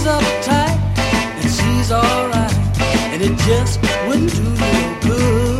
She's uptight and she's alright, and it just wouldn't do no good.